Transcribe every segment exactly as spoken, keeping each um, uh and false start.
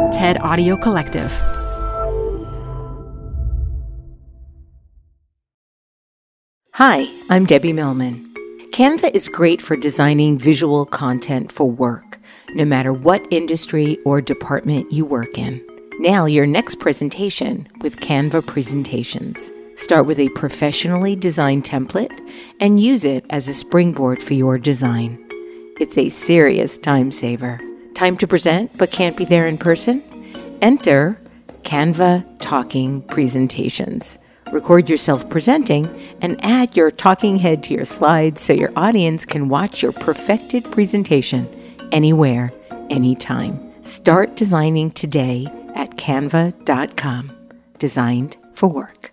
TED Audio Collective. Hi, I'm Debbie Millman. Canva is great for designing visual content for work, no matter what industry or department you work in. Nail your next presentation with Canva Presentations. Start with a professionally designed template and use it as a springboard for your design. It's a serious time saver. Time to present but can't be there in person? Enter Canva Talking Presentations. Record yourself presenting and add your talking head to your slides so your audience can watch your perfected presentation anywhere, anytime. Start designing today at canva dot com. Designed for work.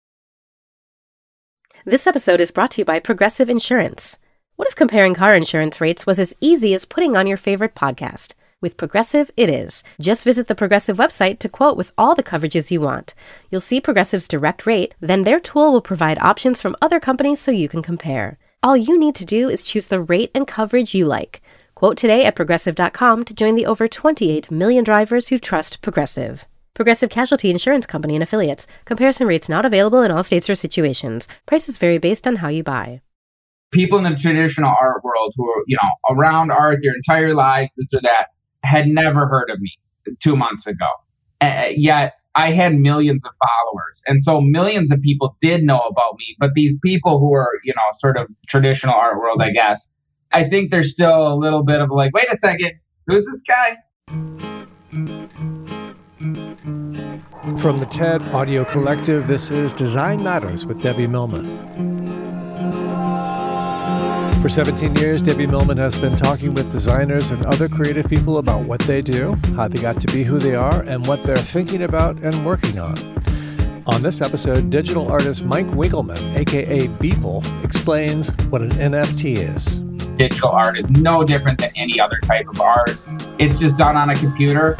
This episode is brought to you by Progressive Insurance. What if comparing car insurance rates was as easy as putting on your favorite podcast? With Progressive, it is. Just visit the Progressive website to quote with all the coverages you want. You'll see Progressive's direct rate, then their tool will provide options from other companies so you can compare. All you need to do is choose the rate and coverage you like. Quote today at progressive dot com to join the over twenty-eight million drivers who trust Progressive. Progressive Casualty Insurance Company and Affiliates. Comparison rates not available in all states or situations. Prices vary based on how you buy. People in the traditional art world who are, you know, around art their entire lives, this or that, had never heard of me two months ago. Uh, yet I had millions of followers. And so millions of people did know about me. But these people who are, you know, sort of traditional art world, I guess, I think there's still a little bit of like, wait a second, who's this guy? From the TED Audio Collective, this is Design Matters with Debbie Millman. For seventeen years, Debbie Millman has been talking with designers and other creative people about what they do, how they got to be who they are, and what they're thinking about and working on. On this episode, digital artist Mike Winkelman, a k a. Beeple, explains what an N F T is. Digital art is no different than any other type of art. It's just done on a computer.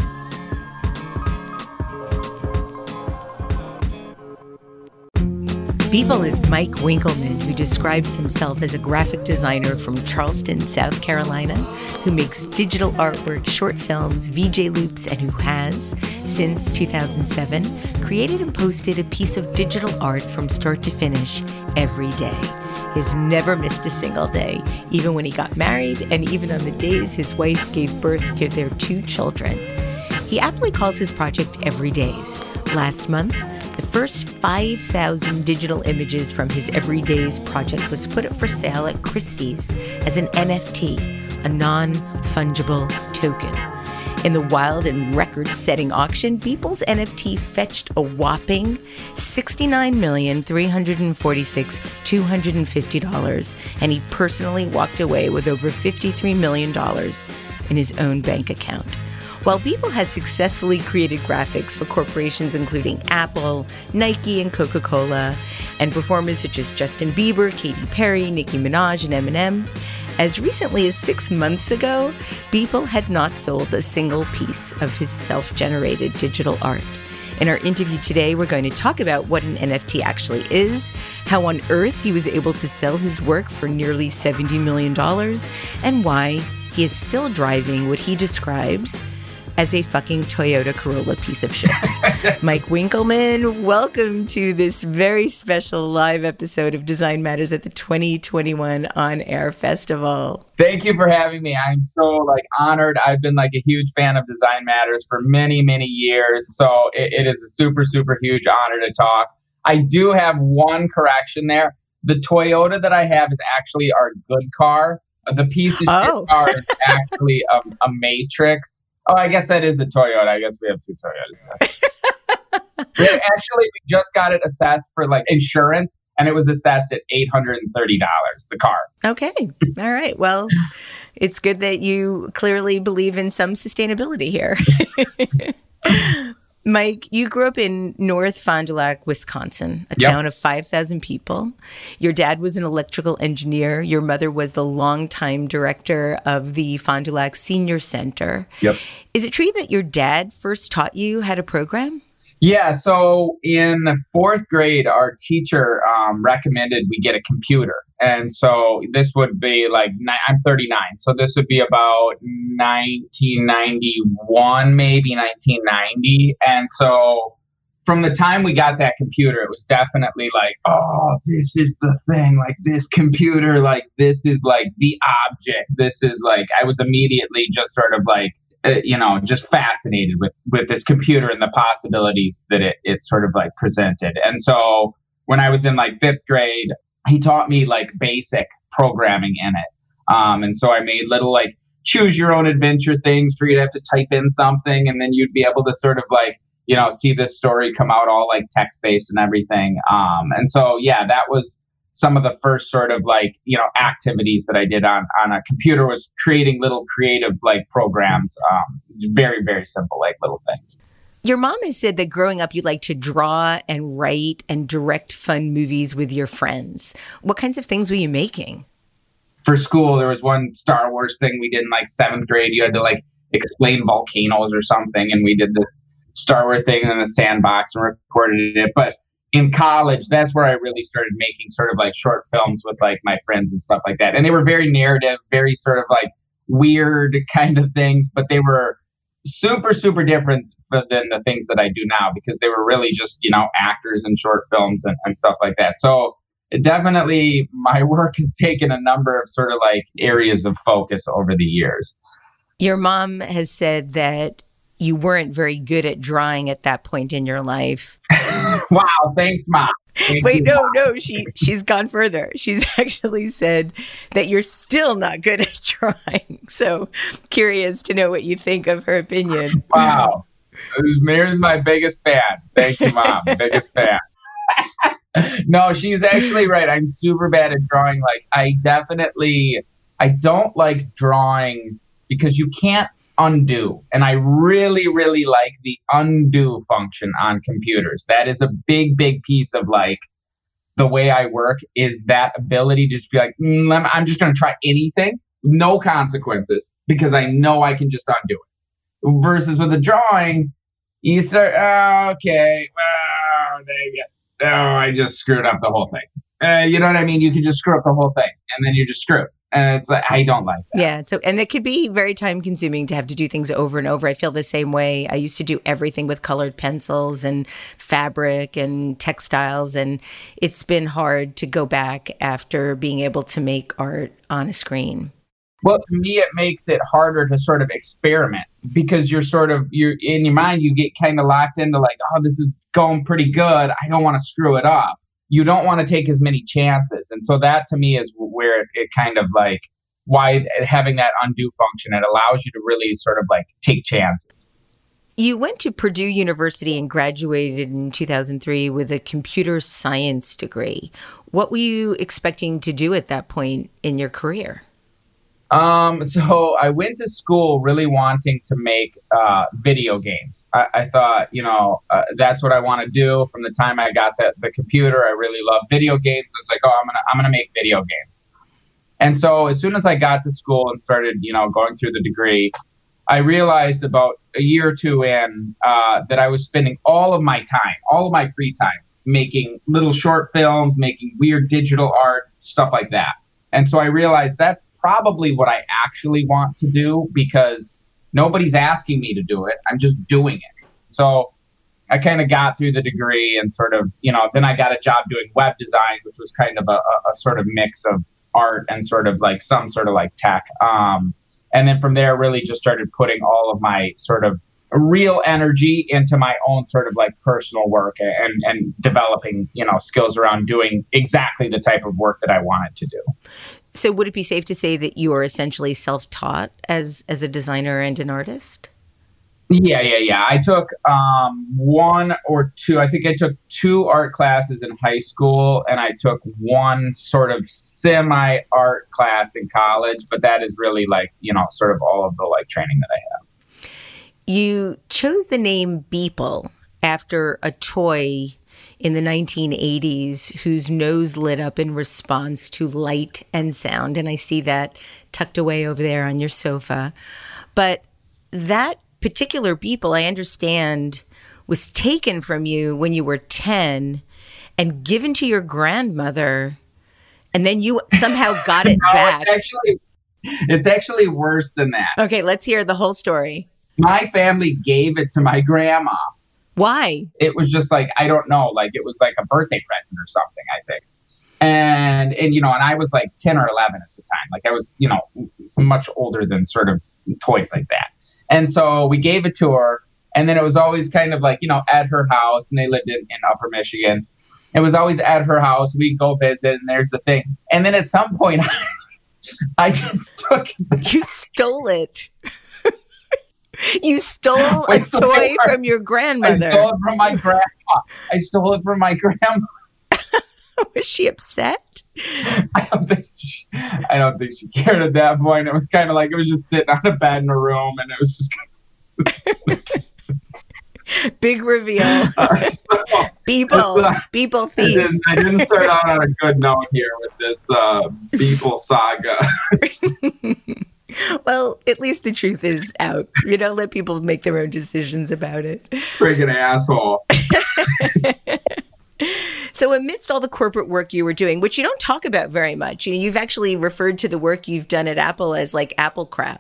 Beeple is Mike Winkelman, who describes himself as a graphic designer from Charleston, South Carolina, who makes digital artwork, short films, V J loops, and who has, since two thousand seven, created and posted a piece of digital art from start to finish every day. He's never missed a single day, even when he got married and even on the days his wife gave birth to their two children. He aptly calls his project Everydays. Last month, the first five thousand digital images from his Everydays project was put up for sale at Christie's as an N F T, a non-fungible token. In the wild and record-setting auction, Beeple's N F T fetched a whopping sixty-nine million, three hundred forty-six thousand, two hundred fifty dollars, and he personally walked away with over fifty-three million dollars in his own bank account. While Beeple has successfully created graphics for corporations including Apple, Nike, and Coca-Cola, and performers such as Justin Bieber, Katy Perry, Nicki Minaj, and Eminem, as recently as six months ago, Beeple had not sold a single piece of his self-generated digital art. In our interview today, we're going to talk about what an N F T actually is, how on earth he was able to sell his work for nearly seventy million dollars, and why he is still driving what he describes as a fucking Toyota Corolla piece of shit. Mike Winkelman, welcome to this very special live episode of Design Matters at the twenty twenty-one On Air Festival. Thank you for having me. I'm so like honored. I've been like a huge fan of Design Matters for many, many years. So it, it is a super, super huge honor to talk. I do have one correction there. The Toyota that I have is actually our good car. The piece of oh. car is actually a, a Matrix. Oh, I guess that is a Toyota. I guess we have two Toyotas. we actually, we just got it assessed for like insurance, and it was assessed at eight hundred thirty dollars, the car. Okay. All right. Well, it's good that you clearly believe in some sustainability here. Mike, you grew up in North Fond du Lac, Wisconsin, a Yep. town of five thousand people. Your dad was an electrical engineer. Your mother was the longtime director of the Fond du Lac Senior Center. Yep. Is it true that your dad first taught you how to program? Yeah, so in the fourth grade, our teacher um, recommended we get a computer. And so this would be like, ni- I'm thirty-nine. So this would be about nineteen ninety-one, maybe nineteen ninety. And so from the time we got that computer, it was definitely like, oh, this is the thing. Like this computer, like this is like the object. This is like, I was immediately just sort of like, uh, you know, just fascinated with, with this computer and the possibilities that it, it sort of like presented. And so when I was in like fifth grade, he taught me like basic programming in it. Um, and so I made little like choose your own adventure things for you to have to type in something. And then you'd be able to sort of like, you know, see this story come out all like text based and everything. Um, and so, yeah, that was some of the first sort of like, you know, activities that I did on, on a computer, was creating little creative like programs. Um, very, very simple, like little things. Your mom has said that growing up, you like to draw and write and direct fun movies with your friends. What kinds of things were you making? For school, there was one Star Wars thing we did in like seventh grade. You had to like explain volcanoes or something. And we did this Star Wars thing in the sandbox and recorded it. But in college, that's where I really started making sort of like short films with like my friends and stuff like that. And they were very narrative, very sort of like weird kind of things, but they were super, super different than the things that I do now, because they were really just, you know, actors in short films and, and stuff like that. So it definitely, my work has taken a number of sort of like areas of focus over the years. Your mom has said that you weren't very good at drawing at that point in your life. Wow, thanks, Mom. Thank Wait, you, no, Mom. no, she she's gone further. She's actually said that you're still not good at drawing. So curious to know what you think of her opinion. Wow. Mary's my biggest fan. Thank you, Mom. Biggest fan. No, she's actually right. I'm super bad at drawing. Like, I definitely, I don't like drawing because you can't undo. And I really, really like the undo function on computers. That is a big, big piece of like the way I work, is that ability to just be like, mm, I'm just going to try anything, no consequences, because I know I can just undo it. Versus with a drawing, you start, oh, okay, well, there you go. Oh, I just screwed up the whole thing. Uh, you know what I mean? You can just screw up the whole thing, and then you're just screwed. And it's like, I don't like that. Yeah. So, and it could be very time consuming to have to do things over and over. I feel the same way. I used to do everything with colored pencils and fabric and textiles. And it's been hard to go back after being able to make art on a screen. Well, to me, it makes it harder to sort of experiment, because you're sort of, you're in your mind, you get kind of locked into like, oh, this is going pretty good. I don't want to screw it up. You don't want to take as many chances. And so that to me is where it, it kind of like, why having that undo function, it allows you to really sort of like take chances. You went to Purdue University and graduated in two thousand three with a computer science degree. What were you expecting to do at that point in your career? Um, so I went to school really wanting to make uh, video games. I, I thought, you know, uh, that's what I want to do. From the time I got the, the computer, I really love video games. I was like, oh, I'm gonna I'm gonna make video games. And so as soon as I got to school and started, you know, going through the degree, I realized about a year or two in uh, that I was spending all of my time, all of my free time, making little short films, making weird digital art, stuff like that. And so I realized that's probably what I actually want to do, because nobody's asking me to do it. I'm just doing it. So I kind of got through the degree and sort of, you know, then I got a job doing web design, which was kind of a, a sort of mix of art and sort of like some sort of like tech. Um, and then from there, really just started putting all of my sort of real energy into my own sort of like personal work and, and developing, you know, skills around doing exactly the type of work that I wanted to do. So would it be safe to say that you are essentially self-taught as as a designer and an artist? Yeah, yeah, yeah. I took um, one or two, I think I took two art classes in high school, and I took one sort of semi-art class in college, but that is really like, you know, sort of all of the like training that I have. You chose the name Beeple after a toy in the nineteen eighties whose nose lit up in response to light and sound. And I see that tucked away over there on your sofa. But that particular Beeple, I understand, was taken from you when you were ten and given to your grandmother, and then you somehow got it no, back. It's actually, it's actually worse than that. Okay, let's hear the whole story. My family gave it to my grandma. Why? It was just like, I don't know, like it was like a birthday present or something, I think. And, and, you know, and I was like ten or eleven at the time. Like I was, you know, much older than sort of toys like that. And so we gave it to her. And then it was always kind of like, you know, at her house, and they lived in, in Upper Michigan. It was always at her house. We'd go visit, and there's the thing. And then at some point, I just took it. You stole it. You stole Wait, a so toy wait, from your grandmother. I stole it from my grandma. I stole it from my grandma. Was she upset? I don't think she, I don't think she cared at that point. It was kind of like it was just sitting on a bed in a room, and it was just kind of big reveal. Uh, so, people, uh, people thief. I didn't, I didn't start out on a good note here with this uh, Beeple saga. Well, at least the truth is out. You know, let people make their own decisions about it. Friggin' asshole. So amidst all the corporate work you were doing, which you don't talk about very much, you know, you've actually referred to the work you've done at Apple as like Apple crap.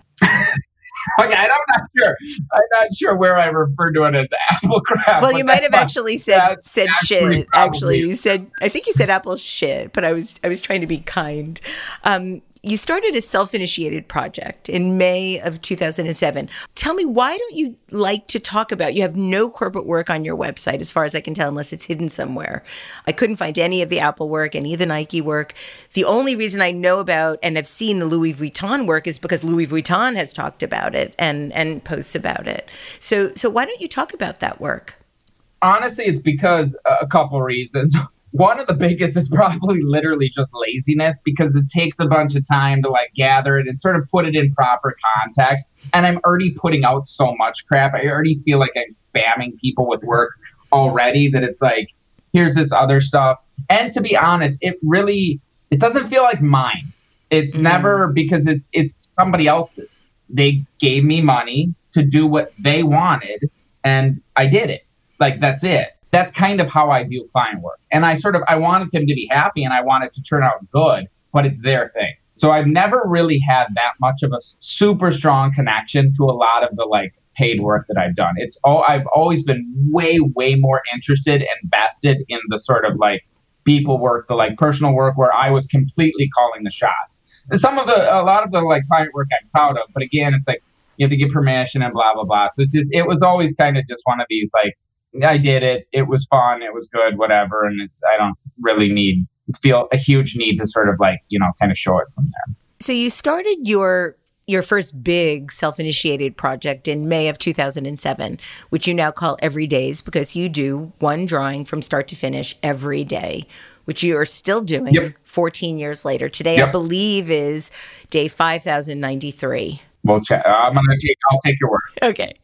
Okay, I'm not sure. I'm not sure where I referred to it as Apple crap. Well, you might have actually said said actually shit. Actually, you said I think you said Apple shit, but I was I was trying to be kind. Um, you started a self-initiated project in May of two thousand seven. Tell me, why don't you like to talk about, you have no corporate work on your website, as far as I can tell, unless it's hidden somewhere. I couldn't find any of the Apple work, any of the Nike work. The only reason I know about and have seen the Louis Vuitton work is because Louis Vuitton has talked about it and, and posts about it. So, so why don't you talk about that work? Honestly, it's because uh, a couple reasons. One of the biggest is probably literally just laziness, because it takes a bunch of time to like gather it and sort of put it in proper context. And I'm already putting out so much crap. I already feel like I'm spamming people with work already, that it's like, here's this other stuff. And to be honest, it really, it doesn't feel like mine. It's mm. never, because it's it's somebody else's. They gave me money to do what they wanted, and I did it. Like, that's it. That's kind of how I view client work. And I sort of, I wanted them to be happy and I want it to turn out good, but it's their thing. So I've never really had that much of a super strong connection to a lot of the like paid work that I've done. It's all, I've always been way, way more interested and vested in the sort of like people work, the like personal work where I was completely calling the shots. And some of the, a lot of the like client work I'm proud of, but again, it's like, you have to get permission and blah, blah, blah. So it's just, it was always kind of just one of these like, I did it. It was fun. It was good, whatever. And it's, I don't really need, feel a huge need to sort of like, you know, kind of show it from there. So you started your your first big self-initiated project in May of two thousand seven, which you now call Every Days, because you do one drawing from start to finish every day, which you are still doing yep. fourteen years later. Today, yep. I believe, is day five thousand ninety-three. We'll check. I'm gonna take. I'll take your word. Okay.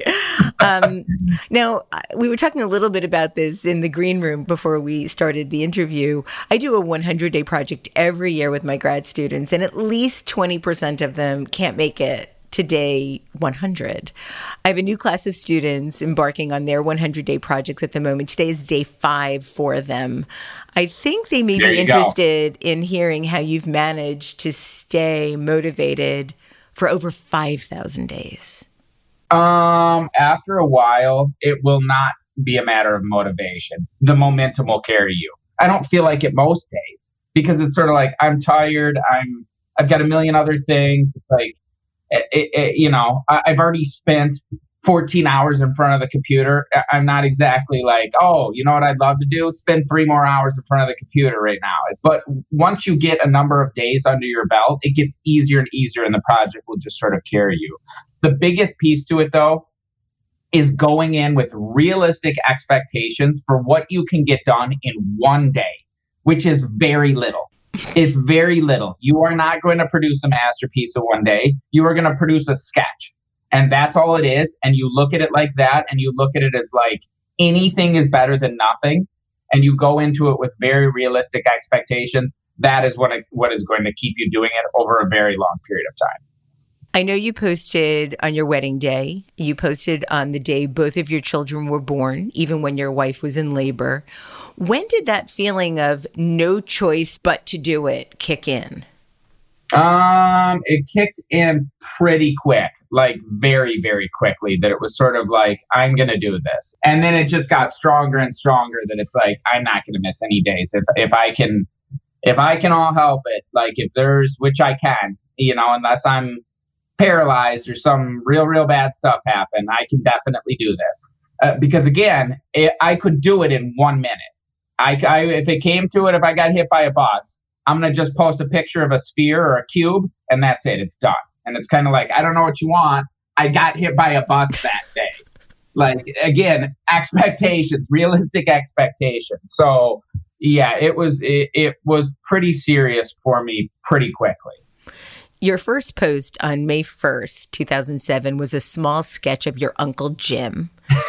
Um, now, we were talking a little bit about this in the green room before we started the interview. I do a one hundred day project every year with my grad students, and at least twenty percent of them can't make it to day one hundred. I have a new class of students embarking on their one hundred day projects at the moment. Today is day five for them. I think they may be interested go. in hearing how you've managed to stay motivated for over five thousand days. Um, after a while, it will not be a matter of motivation. The momentum will carry you. I don't feel like it most days, because it's sort of like, I'm tired. I'm, I've got a million other things. It's like, it, it, you know, I, I've already spent fourteen hours in front of the computer. I'm not exactly like, oh, you know what I'd love to do? Spend three more hours in front of the computer right now. But once you get a number of days under your belt, it gets easier and easier, and the project will just sort of carry you. The biggest piece to it, though, is going in with realistic expectations for what you can get done in one day, which is very little. It's very little. You are not going to produce a masterpiece in one day. You are going to produce a sketch. And that's all it is. And you look at it like that, and you look at it as like anything is better than nothing. And you go into it with very realistic expectations. That is what it, what is going to keep you doing it over a very long period of time. I know you posted on your wedding day. You posted on the day both of your children were born, even when your wife was in labor. When did that feeling of no choice but to do it kick in? Um, it kicked in pretty quick, like very, very quickly, that it was sort of like, I'm going to do this. And then it just got stronger and stronger that it's like, I'm not going to miss any days. If, if I can, if I can all help it, like if there's, which I can, you know, unless I'm paralyzed or some real, real bad stuff happen, I can definitely do this. Uh, because again, it, I could do it in one minute. I, I, if it came to it, if I got hit by a bus, I'm going to just post a picture of a sphere or a cube and that's it. It's done. And it's kind of like, I don't know what you want. I got hit by a bus that day. Like, again, expectations, realistic expectations. So yeah, it was, it, it was pretty serious for me pretty quickly. Your first post on May first, two thousand seven was a small sketch of your Uncle Jim.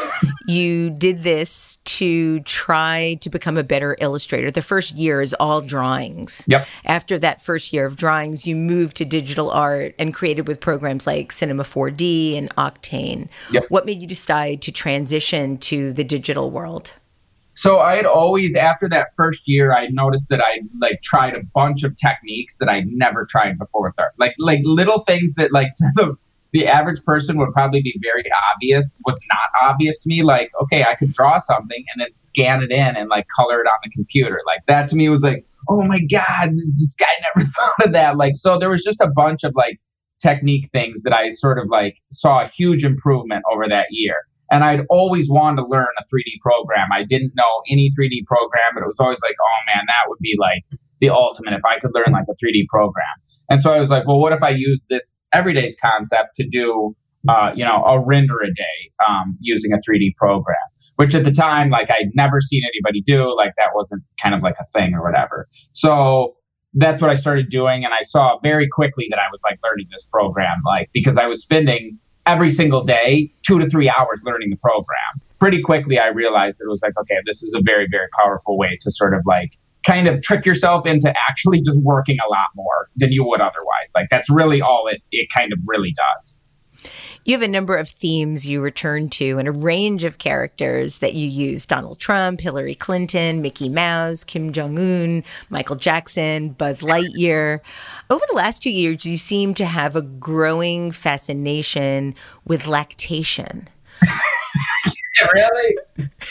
You did this to try to become a better illustrator. The first year is all drawings. Yep. After that first year of drawings, you moved to digital art and created with programs like Cinema four D and Octane. Yep. What made you decide to transition to the digital world? So I had always, after that first year, I noticed that I like tried a bunch of techniques that I'd never tried before with art. Like like little things that like to the, the average person would probably be very obvious was not obvious to me. Like, okay, I could draw something and then scan it in and like color it on the computer. Like that to me was like, oh my God, this, this guy never thought of that. Like, so there was just a bunch of like technique things that I sort of like saw a huge improvement over that year. And I'd always wanted to learn a three D program. I didn't know any three D program, but it was always like, oh man, that would be like the ultimate if I could learn like a three D program. And so I was like, well, what if I use this everyday's concept to do, uh, you know, a render a day um, using a three D program, which at the time, like I'd never seen anybody do, like that wasn't kind of like a thing or whatever. So that's what I started doing. And I saw very quickly that I was like learning this program, like because I was spending every single day, two to three hours learning the program. Pretty quickly, I realized that it was like, okay, this is a very, very powerful way to sort of like kind of trick yourself into actually just working a lot more than you would otherwise. Like that's really all it, it kind of really does. You have a number of themes you return to and a range of characters that you use. Donald Trump, Hillary Clinton, Mickey Mouse, Kim Jong-un, Michael Jackson, Buzz Lightyear. Over the last two years, you seem to have a growing fascination with lactation. Really?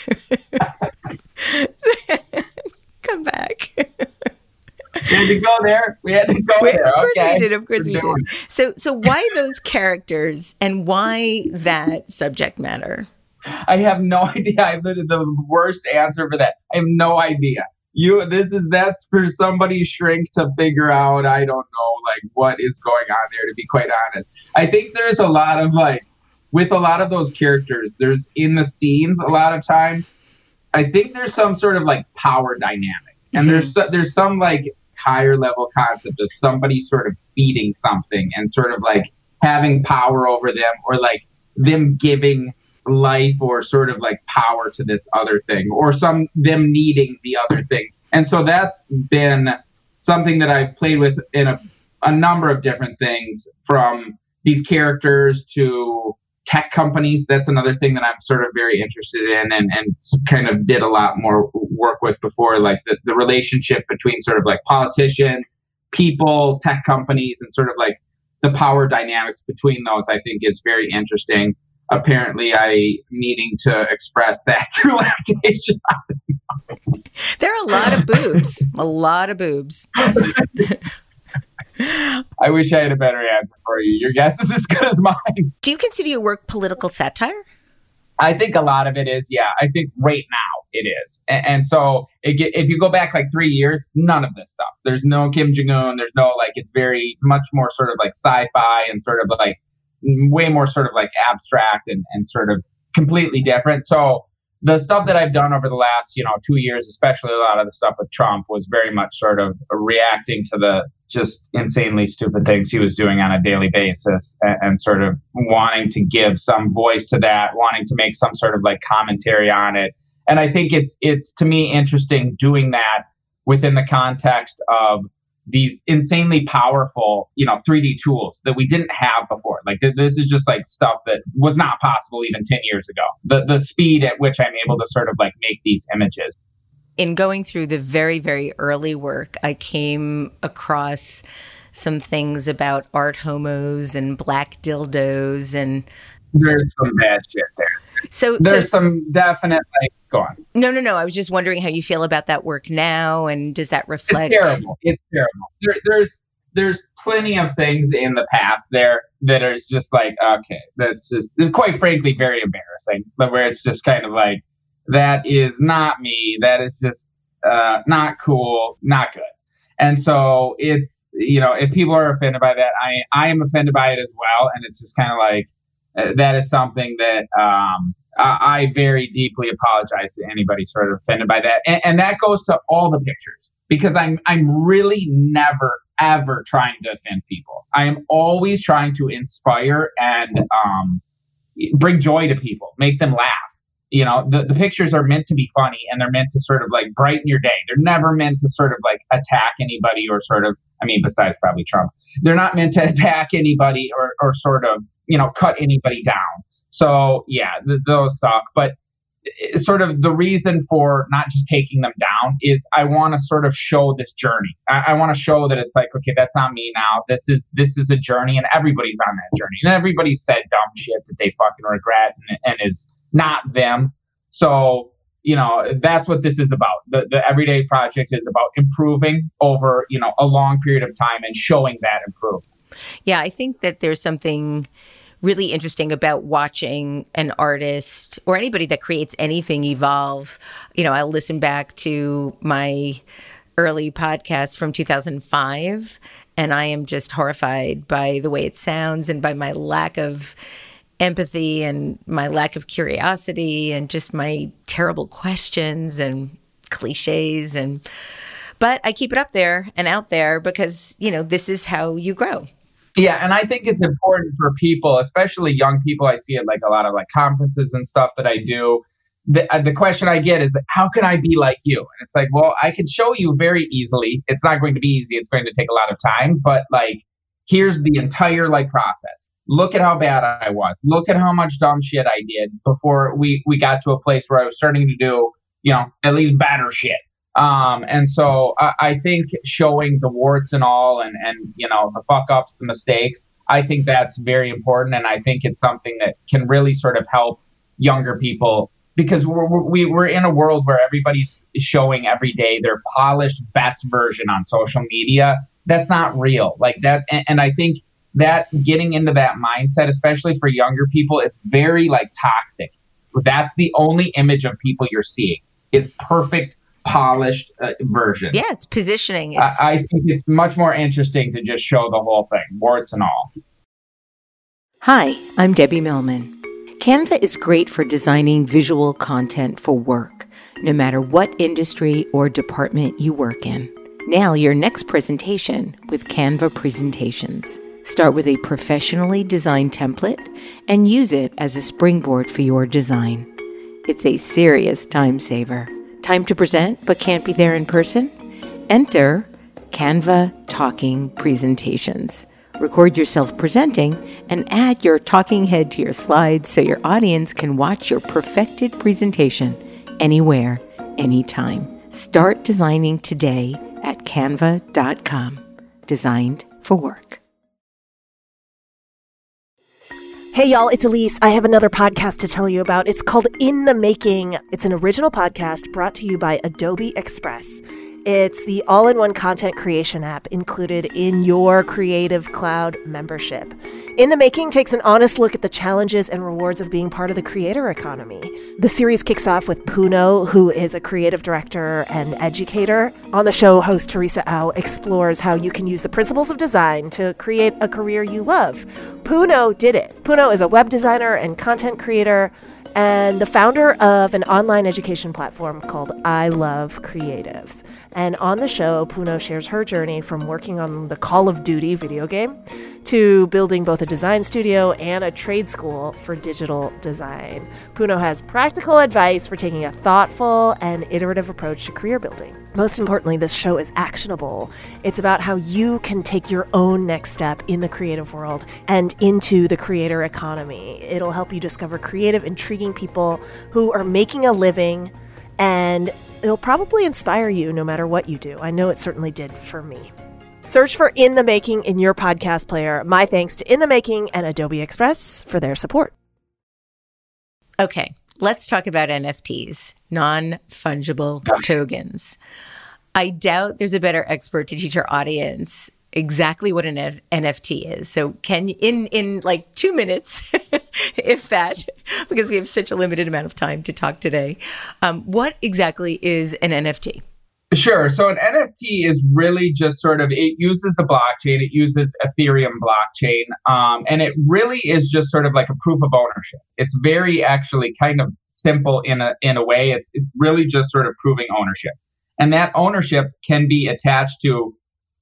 Come back. We had to go there. We had to go we, there. Of course okay. we did. Of course we did. So, so why those characters and why that subject matter? I have no idea. I literally the worst answer for that. I have no idea. You, this is that's for somebody's shrink to figure out. I don't know, like what is going on there. To be quite honest, I think there's a lot of like with a lot of those characters. There's in the scenes a lot of time. I think there's some sort of like power dynamic, and mm-hmm. there's there's some like higher level concept of somebody sort of feeding something and sort of like having power over them or like them giving life or sort of like power to this other thing or some them needing the other thing. And so that's been something that I've played with in a, a number of different things, from these characters to tech companies. That's another thing that I'm sort of very interested in and, and kind of did a lot more work with before, like the, the relationship between sort of like politicians, people, tech companies, and sort of like the power dynamics between those, I think is very interesting. Apparently, I needing to express that through lactation. There are a lot of boobs, a lot of boobs. I wish I had a better answer for you. Your guess is as good as mine. Do you consider your work political satire? I think a lot of it is, yeah. I think right now it is. And, and so it get, if you go back like three years, none of this stuff. There's no Kim Jong-un. There's no like, it's very much more sort of like sci-fi and sort of like way more sort of like abstract and, and sort of completely different. So the stuff that I've done over the last, you know, two years, especially a lot of the stuff with Trump, was very much sort of reacting to the just insanely stupid things he was doing on a daily basis and, and sort of wanting to give some voice to that, wanting to make some sort of like commentary on it. And I think it's, it's to me interesting doing that within the context of these insanely powerful, you know, three D tools that we didn't have before. Like th- this is just like stuff that was not possible even ten years ago. The the speed at which I'm able to sort of like make these images. In going through the very, very early work, I came across some things about art homos and black dildos, and there's some bad shit there. So there's so, some definite like go on. No, no, no. I was just wondering how you feel about that work now, and does that reflect? It's terrible. It's terrible. There, there's there's plenty of things in the past there that are just like, okay, that's just quite frankly very embarrassing. But where it's just kind of like, that is not me. That is just uh, not cool, not good. And so it's, you know, if people are offended by that, I I am offended by it as well. And it's just kind of like, uh, that is something that um, I, I very deeply apologize to anybody sort of offended by that. And, and that goes to all the pictures, because I'm I'm really never, ever trying to offend people. I am always trying to inspire and um, bring joy to people, make them laugh. You know, the, the pictures are meant to be funny, and they're meant to sort of like brighten your day. They're never meant to sort of like attack anybody or sort of, I mean, besides probably Trump, they're not meant to attack anybody or, or sort of, you know, cut anybody down. So yeah, th- those suck. But sort of the reason for not just taking them down is I want to sort of show this journey. I, I want to show that it's like, okay, that's not me now. This is, this is a journey, and everybody's on that journey, and everybody's said dumb shit that they fucking regret and, and is not them. So, you know, that's what this is about. The the Everyday Project is about improving over, you know, a long period of time and showing that improvement. Yeah, I think that there's something really interesting about watching an artist or anybody that creates anything evolve. You know, I'll listen back to my early podcast from two thousand five, and I am just horrified by the way it sounds and by my lack of empathy and my lack of curiosity and just my terrible questions and cliches. And but I keep it up there and out there because, you know, this is how you grow. Yeah, and I think it's important for people, especially young people. I see it like a lot of like conferences and stuff that I do. The, uh, the question I get is, how can I be like you? And it's like, well, I can show you very easily. It's not going to be easy. It's going to take a lot of time. But like, here's the entire like process. Look at how bad I was. Look at how much dumb shit I did before we, we got to a place where I was starting to do, you know, at least better shit. Um, and so I, I think showing the warts and all and, and, you know, the fuck ups, the mistakes, I think that's very important. And I think it's something that can really sort of help younger people, because we're, we, we're in a world where everybody's showing every day their polished best version on social media. That's not real like that. And, and I think that getting into that mindset, especially for younger people, it's very like toxic. That's the only image of people you're seeing is perfect, polished uh, version. Yeah, it's positioning. It's... I, I think it's much more interesting to just show the whole thing, warts and all. Hi, I'm Debbie Millman. Canva is great for designing visual content for work, no matter what industry or department you work in. Nail your next presentation with Canva Presentations. Start with a professionally designed template and use it as a springboard for your design. It's a serious time saver. Time to present but can't be there in person? Enter Canva Talking Presentations. Record yourself presenting and add your talking head to your slides so your audience can watch your perfected presentation anywhere, anytime. Start designing today at canva dot com. Designed for work. Hey y'all, it's Elise. I have another podcast to tell you about. It's called In the Making. It's an original podcast brought to you by Adobe Express. It's the all-in-one content creation app included in your Creative Cloud membership. In the Making takes an honest look at the challenges and rewards of being part of the creator economy. The series kicks off with Puno, who is a creative director and educator. On the show, host Teresa Au explores how you can use the principles of design to create a career you love. Puno did it. Puno is a web designer and content creator and the founder of an online education platform called I Love Creatives. And on the show, Puno shares her journey from working on the Call of Duty video game to building both a design studio and a trade school for digital design. Puno has practical advice for taking a thoughtful and iterative approach to career building. Most importantly, this show is actionable. It's about how you can take your own next step in the creative world and into the creator economy. It'll help you discover creative, intriguing people who are making a living, and it'll probably inspire you no matter what you do. I know it certainly did for me. Search for In the Making in your podcast player. My thanks to In the Making and Adobe Express for their support. Okay, let's talk about N F Ts, non-fungible tokens. I doubt there's a better expert to teach our audience exactly what an N F T is. So can you, in, in like two minutes, if that, because we have such a limited amount of time to talk today, um, what exactly is an N F T? Sure. So an N F T is really just sort of, it uses the blockchain, it uses Ethereum blockchain, um, and it really is just sort of like a proof of ownership. It's very actually kind of simple in a in a way. It's it's really just sort of proving ownership. And that ownership can be attached to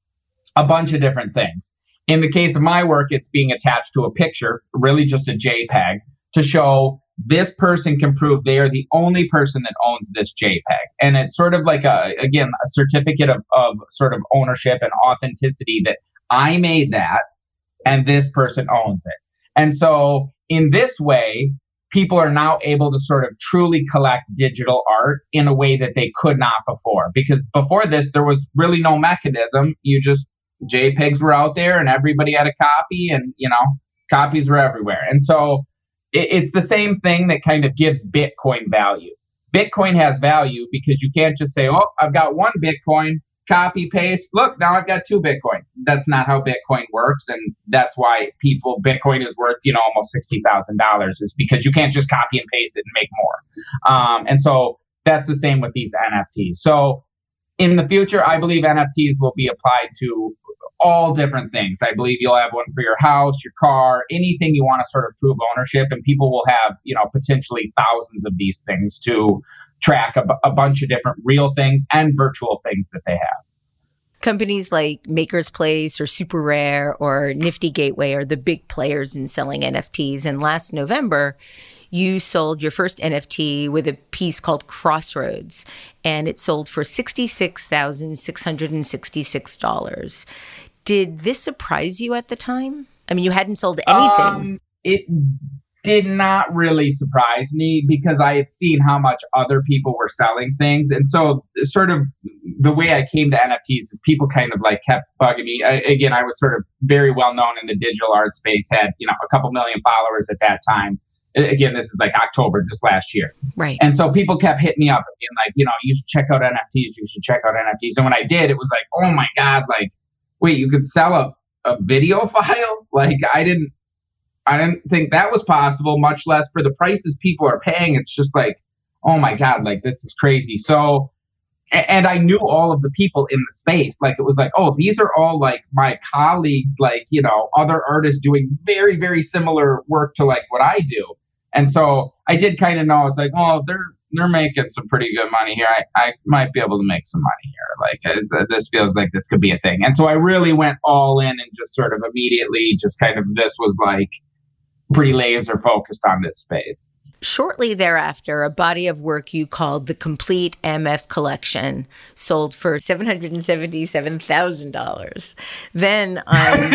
a bunch of different things. In the case of my work, it's being attached to a picture, really just a JPEG, to show this person can prove they are the only person that owns this JPEG. And it's sort of like, a again, a certificate of, of sort of ownership and authenticity that I made that and this person owns it. And so in this way, people are now able to sort of truly collect digital art in a way that they could not before. Because before this, there was really no mechanism. You just, JPEGs were out there and everybody had a copy and, you know, copies were everywhere. And so it's the same thing that kind of gives Bitcoin value. Bitcoin has value because you can't just say, oh, I've got one Bitcoin, copy, paste. Look, now I've got two Bitcoin. That's not how Bitcoin works. And that's why people, Bitcoin is worth, you know, almost sixty thousand dollars is because you can't just copy and paste it and make more. Um, and so that's the same with these N F Ts. So in the future, I believe N F Ts will be applied to all different things. I believe you'll have one for your house, your car, anything you want to sort of prove ownership, and people will have, you know, potentially thousands of these things to track a, a bunch of different real things and virtual things that they have. Companies like Maker's Place or Super Rare or Nifty Gateway are the big players in selling N F Ts. And last November, you sold your first N F T with a piece called Crossroads, and it sold for sixty-six thousand six hundred sixty-six dollars. Did this surprise you at the time? I mean, you hadn't sold anything. Um, it did not really surprise me because I had seen how much other people were selling things. And so sort of the way I came to N F Ts is people kind of like kept bugging me. I, again, I was sort of very well known in the digital art space, had, you know, a couple million followers at that time. Again, this is like October, just last year. Right. And so people kept hitting me up and being like, you know, you should check out N F Ts. You should check out N F Ts. And when I did, it was like, oh my God, like, wait, you could sell a, a video file? Like, I didn't, I didn't think that was possible, much less for the prices people are paying. It's just like, oh my God, like, this is crazy. So, and I knew all of the people in the space. Like, it was like, oh, these are all like my colleagues, like, you know, other artists doing very, very similar work to like what I do. And so I did kind of know, it's like, oh, they're they're making some pretty good money here. I, I might be able to make some money here. Like, it's, uh, this feels like this could be a thing. And so I really went all in and just sort of immediately just kind of, this was like pretty laser focused on this space. Shortly thereafter, a body of work you called the Complete M F Collection sold for seven hundred seventy-seven thousand dollars. Then on,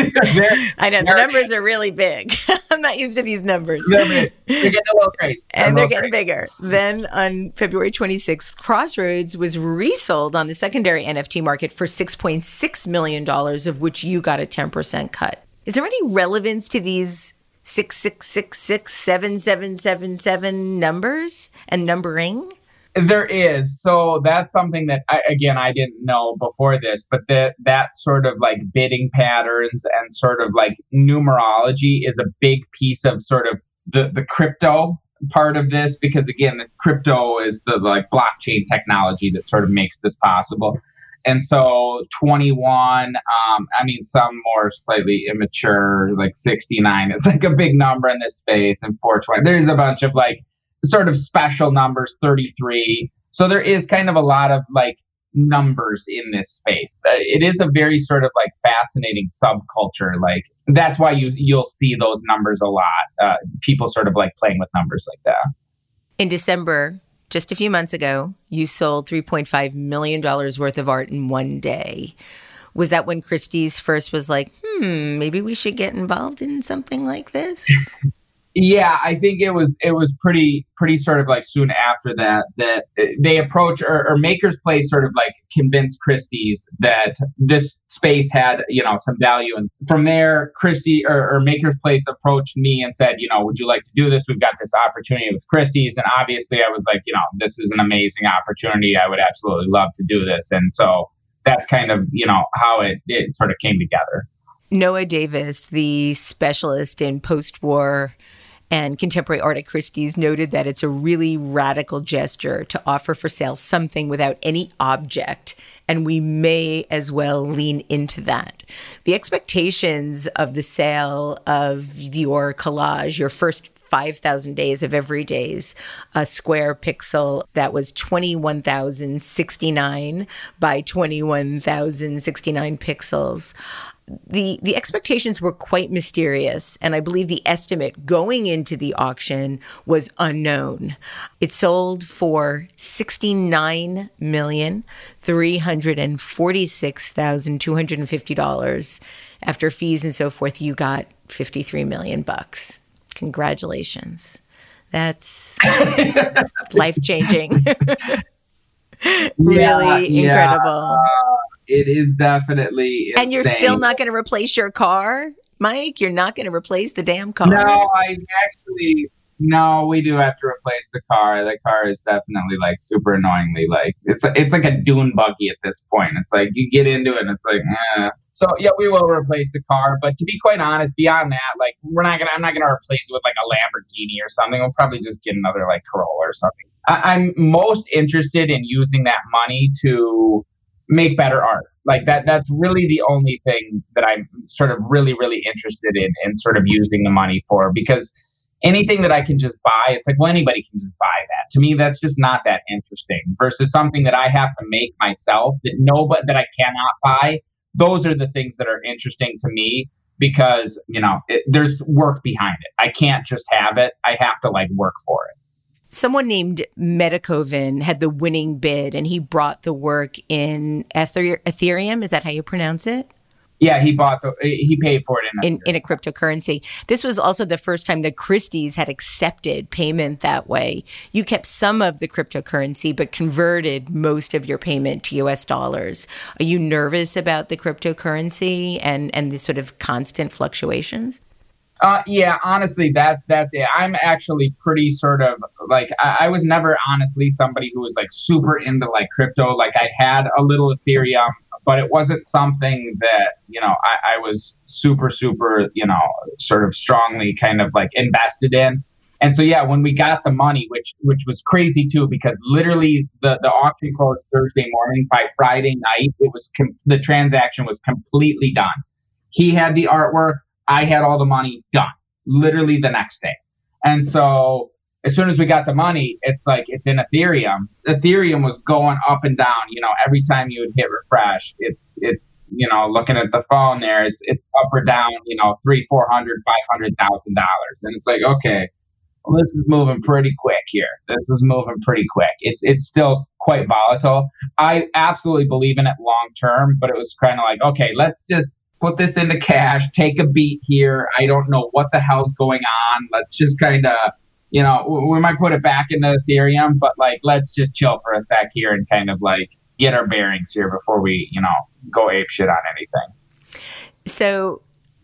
I know, the numbers are really big. I'm not used to these numbers. They're, they're getting a little crazy. They're And they're getting crazy. bigger. Then on February twenty-sixth, Crossroads was resold on the secondary N F T market for six point six million dollars, of which you got a ten percent cut. Is there any relevance to these six six six six seven seven seven seven numbers and numbering? There is. So that's something that, I, again, I didn't know before this, but that that sort of like bidding patterns and sort of like numerology is a big piece of sort of the, the crypto part of this, because again, this crypto is the like blockchain technology that sort of makes this possible. And so twenty-one, um, I mean, some more slightly immature, like sixty-nine is like a big number in this space, and four twenty. There's a bunch of like sort of special numbers, thirty-three. So there is kind of a lot of like numbers in this space. Uh, it is a very sort of like fascinating subculture. Like, that's why you, you'll see those numbers a lot. Uh, people sort of like playing with numbers like that. In December just a few months ago, you sold three point five million dollars worth of art in one day. Was that when Christie's first was like, hmm, maybe we should get involved in something like this? Yeah, I think it was it was pretty pretty sort of like soon after that that they approached or, or Maker's Place sort of like convinced Christie's that this space had, you know, some value. And from there, Christie or, or Maker's Place approached me and said, you know, would you like to do this? We've got this opportunity with Christie's. And obviously I was like, you know, this is an amazing opportunity. I would absolutely love to do this. And so that's kind of, you know, how it, it sort of came together. Noah Davis, the specialist in post-war and contemporary art at Christie's, noted that it's a really radical gesture to offer for sale something without any object, and we may as well lean into that. The expectations of the sale of your collage, your first five thousand days of everydays, a square pixel that was twenty-one thousand sixty-nine by twenty-one thousand sixty-nine pixels. The the expectations were quite mysterious, and I believe the estimate going into the auction was unknown. It sold for sixty-nine million three hundred forty-six thousand two hundred fifty dollars. After fees and so forth, you got fifty-three million bucks. Congratulations. That's life-changing. Really yeah, incredible. Yeah. It is definitely insane. And you're still not going to replace your car, Mike? You're not going to replace the damn car? No, I actually, no, we do have to replace the car. The car is definitely like super annoyingly like, it's a, it's like a dune buggy at this point. It's like you get into it and it's like, eh. So yeah, we will replace the car. But to be quite honest, beyond that, like we're not going to, I'm not going to replace it with like a Lamborghini or something. We'll probably just get another like Corolla or something. I, I'm most interested in using that money to make better art. Like that, that's really the only thing that I'm sort of really, really interested in, in sort of using the money for, because anything that I can just buy, it's like, well, anybody can just buy that. To me, that's just not that interesting versus something that I have to make myself that nobody, that I cannot buy. Those are the things that are interesting to me because, you know, it, there's work behind it. I can't just have it. I have to like work for it. Someone named Metakoven had the winning bid, and he brought the work in Ether- Ethereum. Is that how you pronounce it? Yeah, he bought the, he paid for it in, in in a cryptocurrency. This was also the first time that Christie's had accepted payment that way. You kept some of the cryptocurrency, but converted most of your payment to U S dollars. Are you nervous about the cryptocurrency and, and the sort of constant fluctuations? Uh, yeah, honestly, that that's it. I'm actually pretty sort of like, I, I was never honestly somebody who was like super into like crypto. Like I had a little Ethereum, but it wasn't something that, you know, I, I was super, super, you know, sort of strongly kind of like invested in. And so, yeah, when we got the money, which which was crazy too, because literally the, the auction closed Thursday morning. By Friday night, it was com- the transaction was completely done. He had the artwork. I had all the money done literally the next day. And so as soon as we got the money, it's like, it's in Ethereum. Ethereum was going up and down, you know, every time you would hit refresh, it's, it's, you know, looking at the phone there, it's, it's up or down, you know, three, four hundred, five hundred thousand dollars. And it's like, okay, well, this is moving pretty quick here. This is moving pretty quick. It's, it's still quite volatile. I absolutely believe in it long term, but it was kind of like, okay, let's just put this into cash, take a beat here. I don't know what the hell's going on. Let's just kind of, you know, we might put it back into Ethereum, but like, let's just chill for a sec here and kind of like get our bearings here before we, you know, go ape shit on anything. So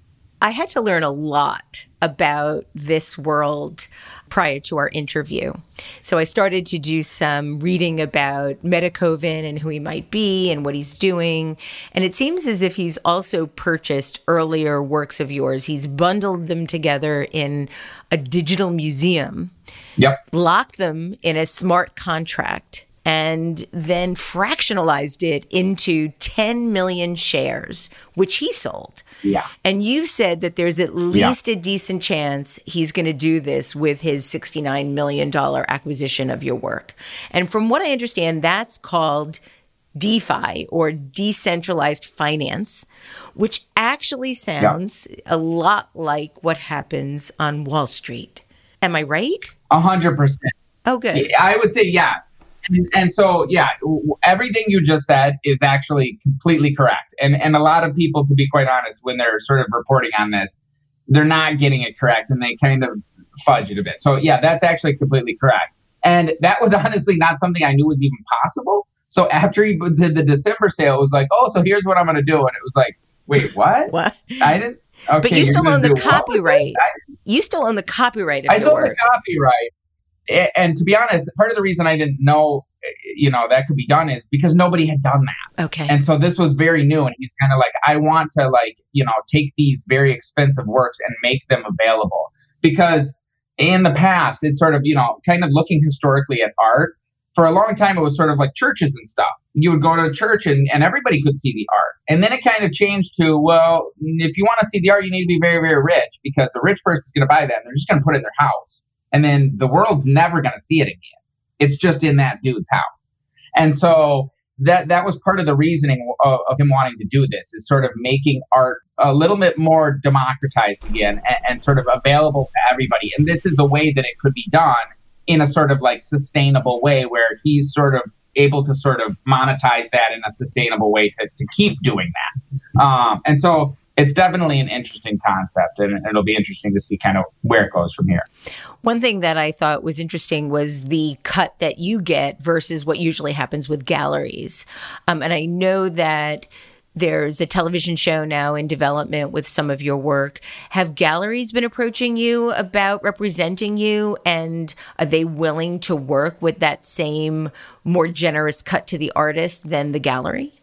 I had to learn a lot about this world prior to our interview. So I started to do some reading about Metakoven and who he might be and what he's doing. And it seems as if he's also purchased earlier works of yours. He's bundled them together in a digital museum, yep, locked them in a smart contract, and then fractionalized it into ten million shares, which he sold. Yeah. And you've said that there's at least yeah. a decent chance he's going to do this with his sixty-nine million dollars acquisition of your work. And from what I understand, that's called DeFi, or decentralized finance, which actually sounds yeah. a lot like what happens on Wall Street. Am I right? A hundred percent. Oh, good. I would say yes. And, and so, yeah, everything you just said is actually completely correct. And and a lot of people, to be quite honest, when they're sort of reporting on this, they're not getting it correct and they kind of fudge it a bit. So, yeah, that's actually completely correct. And that was honestly not something I knew was even possible. So after he did the December sale, it was like, oh, so here's what I'm going to do. And it was like, wait, what? What? I didn't. Okay, but you still own the copyright. I, you still own the copyright of I your sold work. the copyright. And to be honest, part of the reason I didn't know, you know, that could be done is because nobody had done that. Okay. And so this was very new. And he's kind of like, I want to like, you know, take these very expensive works and make them available. Because in the past, it's sort of, you know, kind of looking historically at art. For a long time, it was sort of like churches and stuff. You would go to a church and, and everybody could see the art. And then it kind of changed to, well, if you want to see the art, you need to be very, very rich because a rich person's going to buy that and they're just going to put it in their house. And then the world's never going to see it again. It's just in that dude's house. And so that that was part of the reasoning of, of him wanting to do this, is sort of making art a little bit more democratized again and, and sort of available to everybody. And this is a way that it could be done in a sort of like sustainable way where he's sort of able to sort of monetize that in a sustainable way to, to keep doing that. Um, and so it's definitely an interesting concept, and it'll be interesting to see kind of where it goes from here. One thing that I thought was interesting was the cut that you get versus what usually happens with galleries. Um, and I know that there's a television show now in development with some of your work. Have galleries been approaching you about representing you, and are they willing to work with that same more generous cut to the artist than the gallery?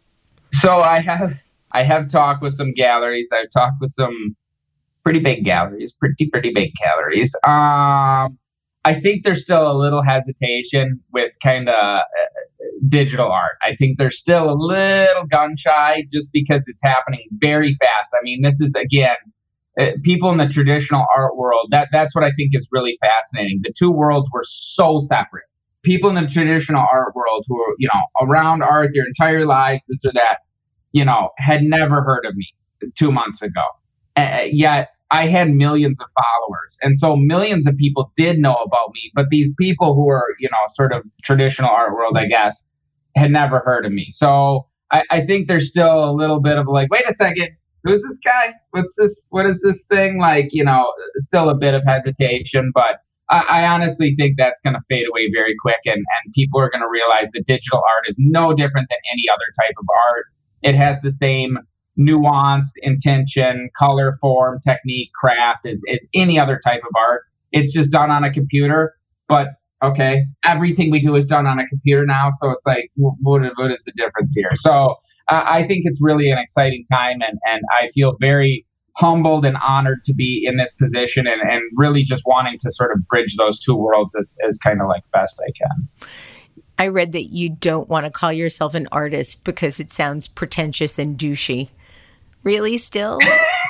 So I have I have talked with some galleries. I've talked with some pretty big galleries, pretty, pretty big galleries. Um, I think there's still a little hesitation with kind of uh, digital art. I think they're still a little gun shy just because it's happening very fast. I mean, this is, again, uh, people in the traditional art world, that that's what I think is really fascinating. The two worlds were so separate. People in the traditional art world who are, you know, around art their entire lives, this or that, you know, had never heard of me two months ago. Uh, yet I had millions of followers. And so millions of people did know about me. But these people who are, you know, sort of traditional art world, I guess, had never heard of me. So I, I think there's still a little bit of like, wait a second, who's this guy? What's this? What is this thing? Like, you know, still a bit of hesitation. But I, I honestly think that's going to fade away very quick. And, and people are going to realize that digital art is no different than any other type of art. It has the same nuance, intention, color, form, technique, craft as, as any other type of art. It's just done on a computer. But, okay, everything we do is done on a computer now. So it's like, what, what is the difference here? So uh, I think it's really an exciting time. And, and I feel very humbled and honored to be in this position and, and really just wanting to sort of bridge those two worlds as, as kind of like best I can. I read that you don't want to call yourself an artist because it sounds pretentious and douchey. Really, still?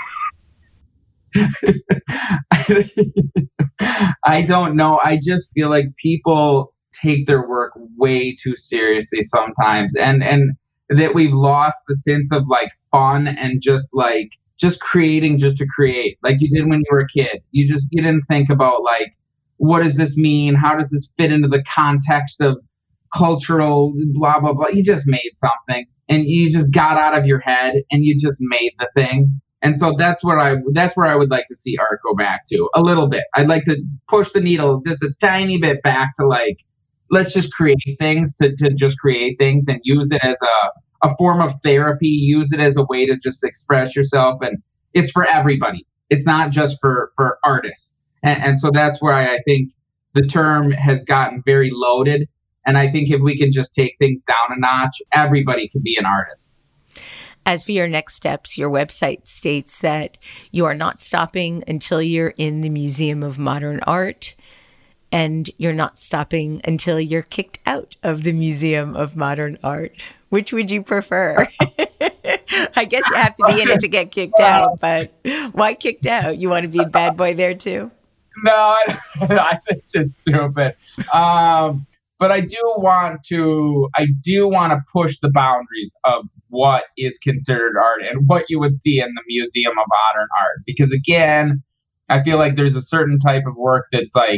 I don't know. I just feel like people take their work way too seriously sometimes, and and that we've lost the sense of like fun and just like just creating just to create, like you did when you were a kid. You just you didn't think about like, what does this mean? How does this fit into the context of cultural blah blah blah. You just made something and you just got out of your head and you just made the thing. And so that's what I that's where I would like to see art go back to a little bit. I'd like to push the needle just a tiny bit back to like, let's just create things to, to just create things and use it as a, a form of therapy, use it as a way to just express yourself. And it's for everybody. It's not just for, for artists. And, and so that's where I, I think the term has gotten very loaded. And I think if we can just take things down a notch, everybody can be an artist. As for your next steps, your website states that you are not stopping until you're in the Museum of Modern Art, and you're not stopping until you're kicked out of the Museum of Modern Art. Which would you prefer? I guess you have to be in it to get kicked out, but why kicked out? You want to be a bad boy there too? No, I, I think it's just stupid. Um, But I do want to, I do want to push the boundaries of what is considered art and what you would see in the Museum of Modern Art. Because again, I feel like there's a certain type of work that's like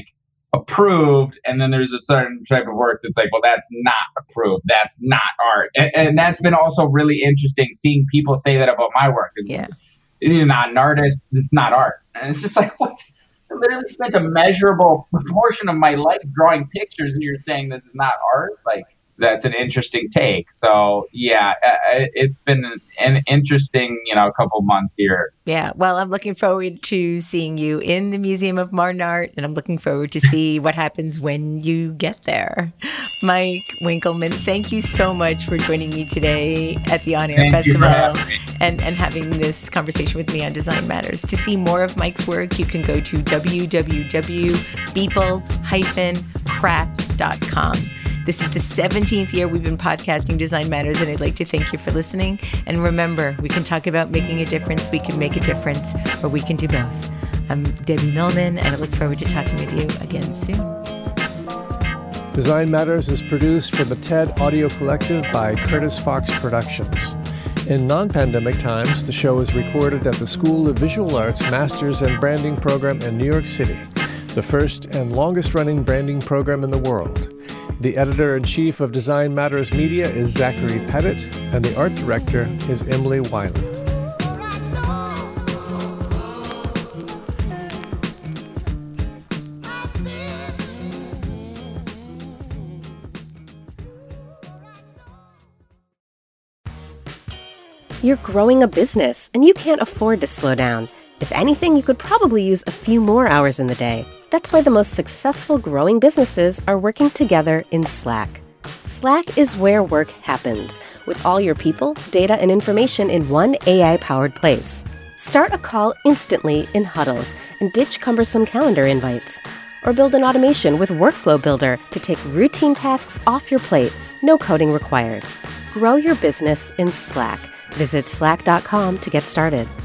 approved, and then there's a certain type of work that's like, well, that's not approved, that's not art. And, and that's been also really interesting seeing people say that about my work. It's, Yeah. You're not an artist, it's not art. And it's just like, what? I literally spent a measurable proportion of my life drawing pictures, and you're saying this is not art? Like, that's an interesting take. So yeah, it's been an interesting, you know, couple months here. Yeah. Well, I'm looking forward to seeing you in the Museum of Modern Art, and I'm looking forward to see what happens when you get there. Mike Winkelmann, thank you so much for joining me today at the On Air Thank Festival and, and having this conversation with me on Design Matters. To see more of Mike's work, you can go to w w w dot beeple dash crap dot com. This is the seventeenth year we've been podcasting Design Matters, and I'd like to thank you for listening. And remember, we can talk about making a difference, we can make a difference, or we can do both. I'm Debbie Millman, and I look forward to talking with you again soon. Design Matters is produced for the TED Audio Collective by Curtis Fox Productions. In non-pandemic times, the show is recorded at the School of Visual Arts Masters in Branding program in New York City, the first and longest-running branding program in the world. The editor-in-chief of Design Matters Media is Zachary Pettit, and the art director is Emily Weiland. You're growing a business, and you can't afford to slow down. If anything, you could probably use a few more hours in the day. That's why the most successful growing businesses are working together in Slack. Slack is where work happens, with all your people, data, and information in one A I-powered place. Start a call instantly in huddles and ditch cumbersome calendar invites. Or build an automation with Workflow Builder to take routine tasks off your plate, no coding required. Grow your business in Slack. Visit slack dot com to get started.